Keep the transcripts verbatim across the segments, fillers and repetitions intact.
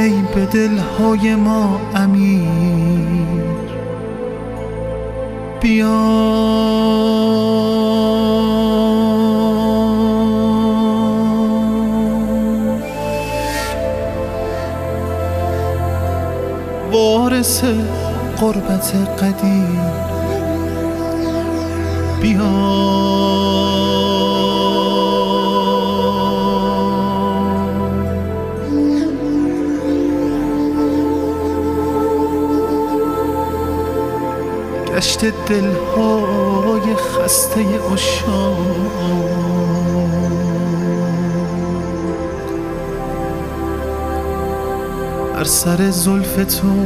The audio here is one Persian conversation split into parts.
ای به دلهای ما امیر بیا. وارث غربت قدیر بیا. گشت دلهای خسته عشاق بر سر زلف تو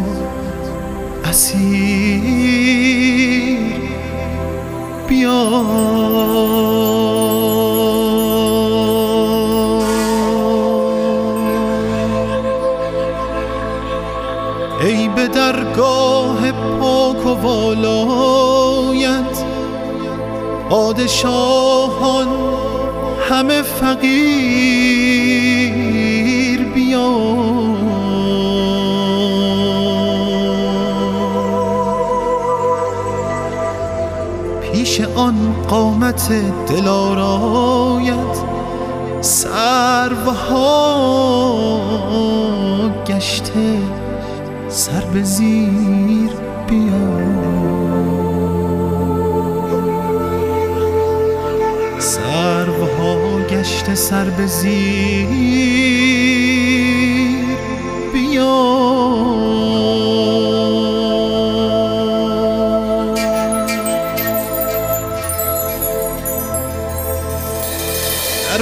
اسیر بیا. ای به درگاه پاک و والایت پادشاهان همه فقیر بیا. پیش آن قامت دلارایت سروها گشته سر به زیر بیا. سروها گشته سر به زیر بیا. در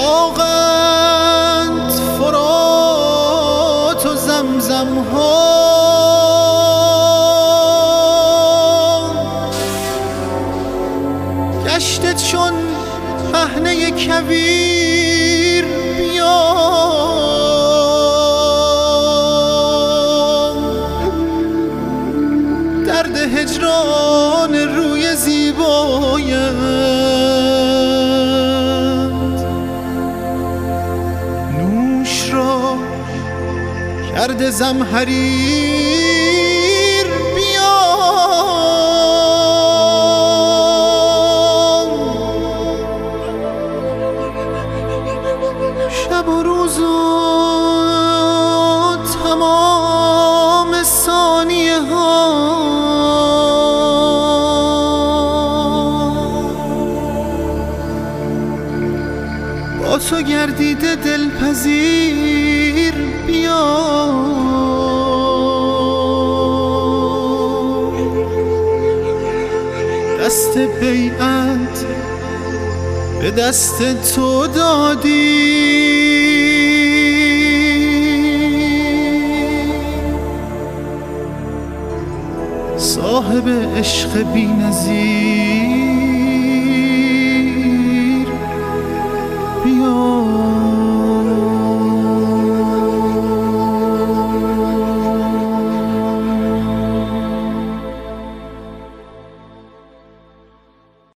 فراقند فرات و زمزم ها گشته چون پهنه کویر بیا. درد هجران روی زیبایت نوش را کرده زمهریر بیا. شب و روز و تمام ثانیه ها با تو گردیده دلپذیر بیا. دست بیعت به دست تو دادی صاحب عشق بی‌نظیر